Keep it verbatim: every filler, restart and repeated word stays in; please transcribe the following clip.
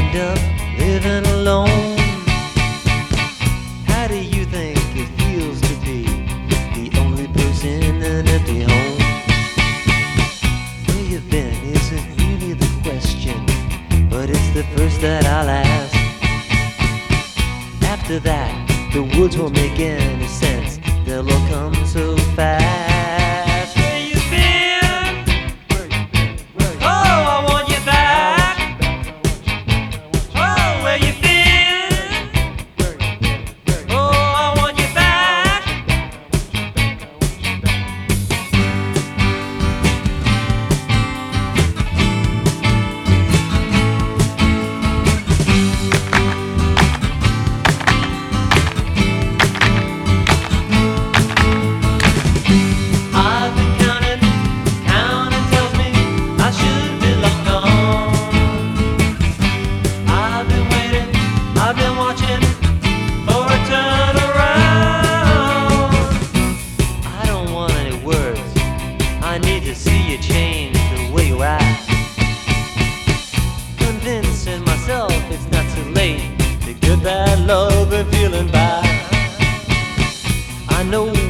end up living alone. How do you think it feels to be the only person in an empty home? Where you've been isn't really the question, but it's the first that I'll ask. After that, the woods won't make any sense, they'll all come so fast. Where you been? Oh, I want you back. Oh, where you been? Oh, I want you back. I've been counting, counting tells me I should be long gone. I've been waiting, I've been watching for a turnaround. I don't want any words, I need to see you change the way you act. Convincing myself it's not too late to get that love and feeling back. I know